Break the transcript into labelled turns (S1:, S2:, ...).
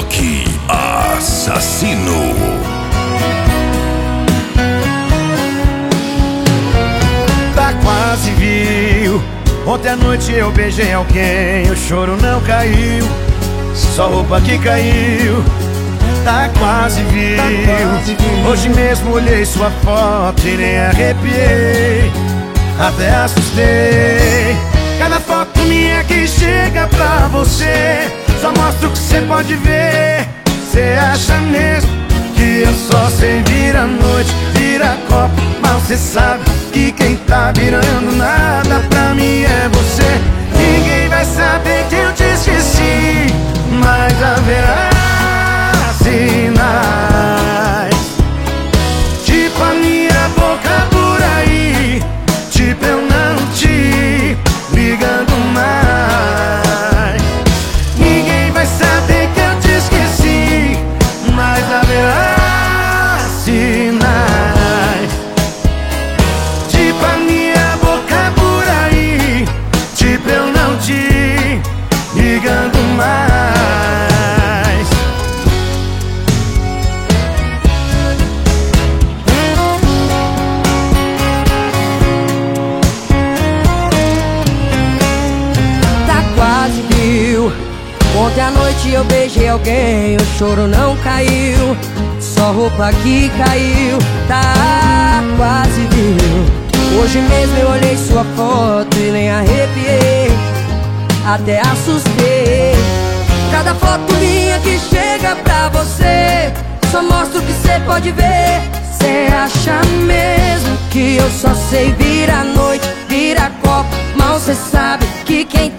S1: Rock Assassino.
S2: Tá quase viu. Ontem à noite eu beijei alguém, o choro não caiu, só roupa que caiu. Tá quase viu. Hoje mesmo olhei sua foto e nem arrepiei, até assustei. Cada foto minha que chega pra você só mostra o que cê pode ver. Cê acha mesmo que eu só sei virar noite, virar copo, mas cê sabe que quem tá virando nada pra mim é você. Ninguém vai saber que eu te esqueci, mas haverá sinais, tipo a minha boca por aí, tipo eu não te ligando mais. Ninguém vai saber que eu te esqueci, mas haverá sinais, tipo a minha boca por aí, tipo eu não te ligando mais.
S3: Ontem à noite eu beijei alguém, o choro não caiu, só roupa que caiu. Tá quase viu. Hoje mesmo eu olhei sua foto e nem arrepiei, até assustei. Cada foto minha que chega pra você só mostra o que cê pode ver. Cê acha mesmo que eu só sei virar noite, virar copo, mal cê sabe que quem